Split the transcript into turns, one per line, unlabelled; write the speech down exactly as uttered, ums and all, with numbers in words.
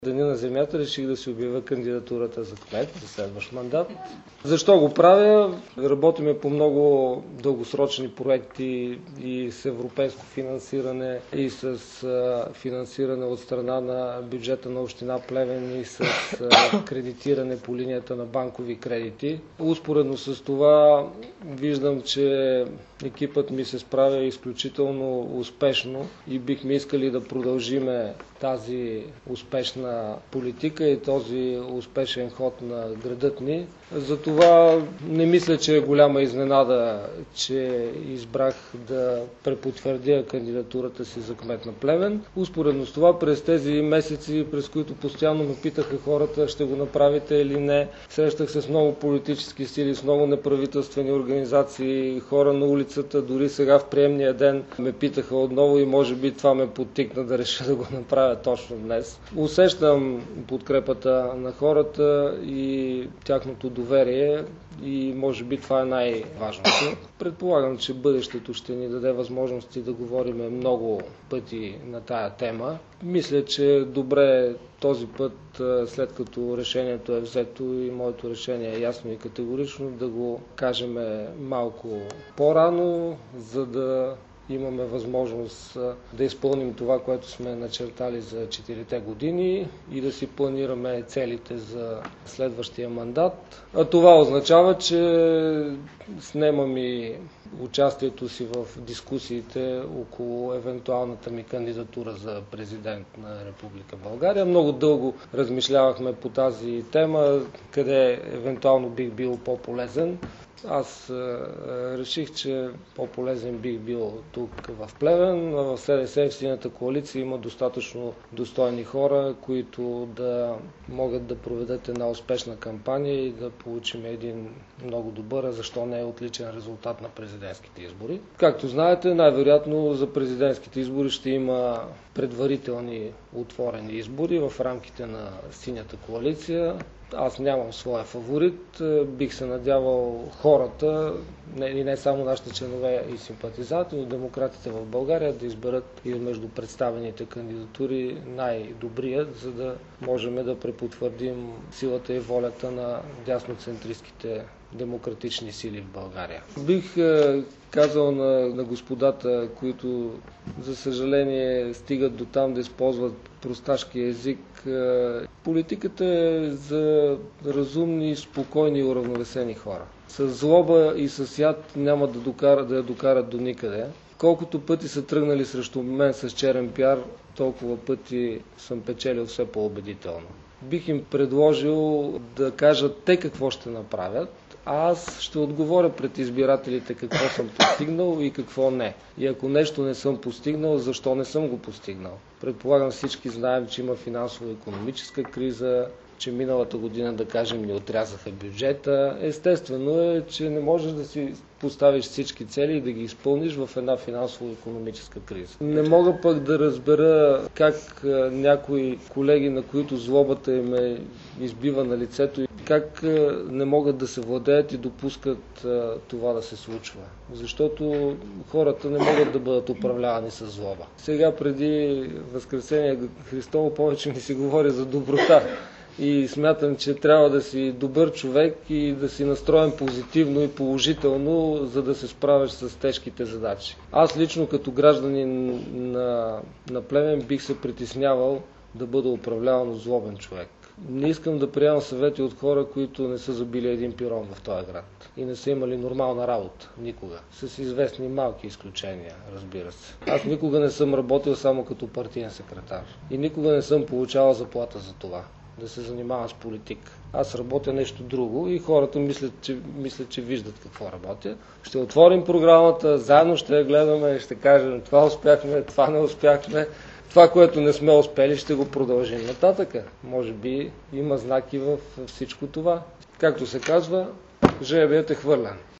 Деня на земята реших да си обявя кандидатурата за кмет за следващ мандат. Защо го правя? Работиме по много дългосрочни проекти и с европейско финансиране, и с финансиране от страна на бюджета на община Плевен, и с кредитиране по линията на банкови кредити. Успоредно с това виждам, че екипът ми се справя изключително успешно и бихме искали да продължиме тази успешна политика и този успешен ход на градът ни. Затова не мисля, че е голяма изненада, че избрах да препотвърдя кандидатурата си за кмет на Плевен. Успоредно с това, през тези месеци, през които постоянно ме питаха хората, ще го направите или не, срещах се с много политически сили, с много неправителствени организации, хора на улицата, дори сега в приемния ден ме питаха отново и може би това ме подтикна да реша да го направя точно днес. Усещам подкрепата на хората и тяхното доверие и може би това е най-важното. Предполагам, че бъдещето ще ни даде възможности да говорим много пъти на тая тема. Мисля, че е добре този път, след като решението е взето и моето решение е ясно и категорично, да го кажем малко по-рано, за да имаме възможност да изпълним това, което сме начертали за четирите години и да си планираме целите за следващия мандат. А това означава, че снемам и участието си в дискусиите около евентуалната ми кандидатура за президент на Република България. Много дълго размишлявахме по тази тема, къде евентуално бих бил по-полезен. Аз е, реших, че по-полезен бих бил тук в Плевен. В СДС в Синята коалиция има достатъчно достойни хора, които да могат да проведат една успешна кампания и да получим един много добър, а защо не е отличен резултат на президентските избори. Както знаете, най-вероятно за президентските избори ще има предварителни отворени избори в рамките на Синята коалиция. Аз нямам своя фаворит, бих се надявал хората, и не само нашите членове и симпатизанти, но демократите в България да изберат и между представените кандидатури най-добрият, за да можем да препотвърдим силата и волята на дясноцентристските демократични сили в България. Бих казал на, на господата, които за съжаление стигат до там да използват просташки език, политиката е за разумни, спокойни и уравновесени хора. С злоба и с яд няма да, докара, да я докарат до никъде. Колкото пъти са тръгнали срещу мен с черен пиар, толкова пъти съм печелил все по-убедително. Бих им предложил да кажат те какво ще направят, а аз ще отговоря пред избирателите какво съм постигнал и какво не. И ако нещо не съм постигнал, защо не съм го постигнал. Предполагам, всички знаем, че има финансово-икономическа криза, че миналата година, да кажем, ни отрязаха бюджета. Естествено е, че не можеш да си поставиш всички цели и да ги изпълниш в една финансово-икономическа криза. Не мога пък да разбера как някои колеги, на които злобата им е избива на лицето, как не могат да се владеят и допускат това да се случва. Защото хората не могат да бъдат управлявани с злоба. Сега преди Възкресение Христово повече ми се говори за доброта. И смятам, че трябва да си добър човек и да си настроен позитивно и положително, за да се справиш с тежките задачи. Аз лично като гражданин на, на Плевен бих се притеснявал да бъда управляван от злобен човек. Не искам да приемам съвети от хора, които не са забили един пирон в този град и не са имали нормална работа. Никога. С известни малки изключения, разбира се. Аз никога не съм работил само като партиен секретар. И никога не съм получавал заплата за това да се занимава с политика. Аз работя нещо друго и хората мислят, че, мислят, че виждат какво работя. Ще отворим програмата, заедно ще я гледаме, ще кажем това успяхме, това не успяхме. Това, което не сме успели, ще го продължим нататъка. Може би има знаки в всичко това. Както се казва, жребият е хвърлен.